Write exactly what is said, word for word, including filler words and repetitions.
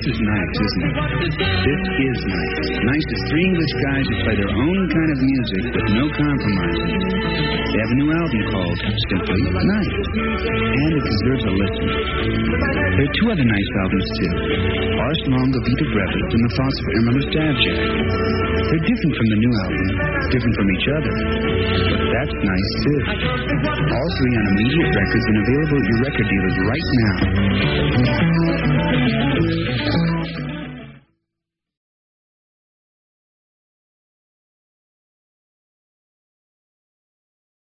is nice, isn't it? This is nice. Nice is three English guys who play their own kind of music with no compromising. They have a new album called Simply Nice, and it deserves a listen. There are two other nice albums, too. Ars Longa Vita Brevis and The Thoughts of Emmerich Davjak. They're different from the new album, different from each other. But that's nice, too. All three on immediate records and available at your record dealers right now.